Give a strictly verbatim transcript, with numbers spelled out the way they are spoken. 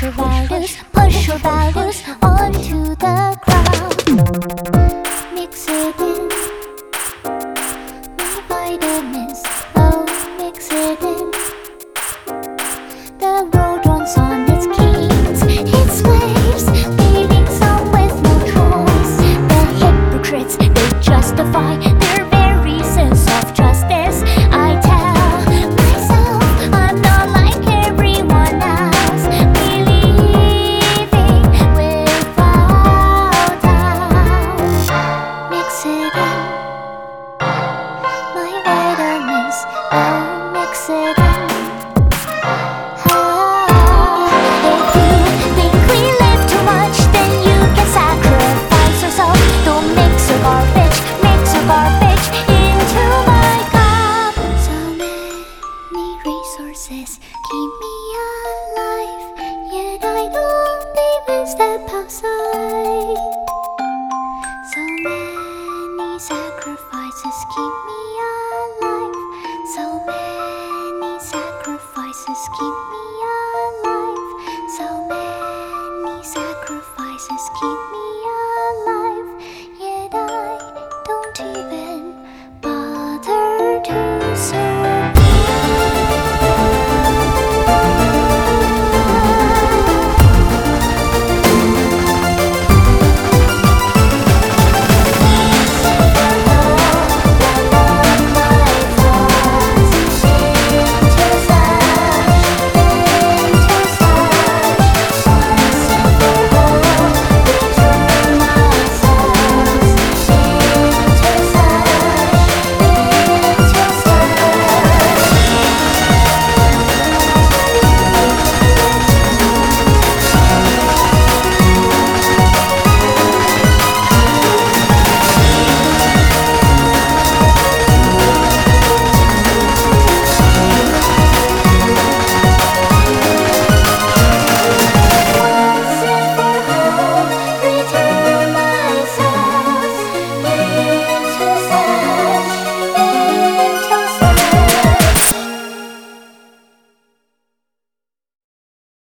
Push your values, push your values onto the ground. Mix it in, my vitamins, oh, mix it in. The world runs on its kings, its slaves, leaving some with no choice. The hypocrites, they justify their very sense of justice. I tell myself I'm not like everyone else, believing without doubt. Mix it in, my vitamins, oh, mix it in. Resources keep me alive, yet I don't even step outside. So many sacrifices keep me alive. So many sacrifices keep me alive. So many sacrifices keep me